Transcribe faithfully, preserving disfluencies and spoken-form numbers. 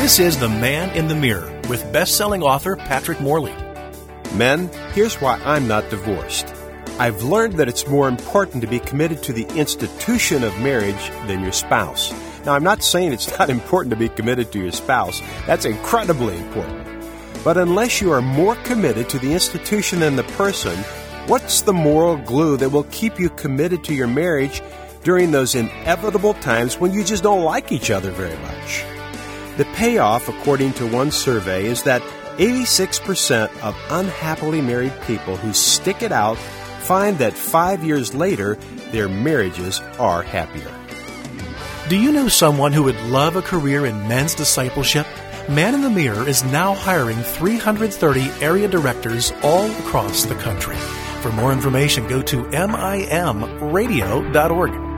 This is The Man in the Mirror with best-selling author Patrick Morley. Men, here's why I'm not divorced. I've learned that it's more important to be committed to the institution of marriage than your spouse. Now, I'm not saying it's not important to be committed to your spouse. That's incredibly important. But unless you are more committed to the institution than the person, what's the moral glue that will keep you committed to your marriage during those inevitable times when you just don't like each other very much? The payoff, according to one survey, is that eighty-six percent of unhappily married people who stick it out find that five years later, their marriages are happier. Do you know someone who would love a career in men's discipleship? Man in the Mirror is now hiring three hundred thirty area directors all across the country. For more information, go to M I M radio dot org.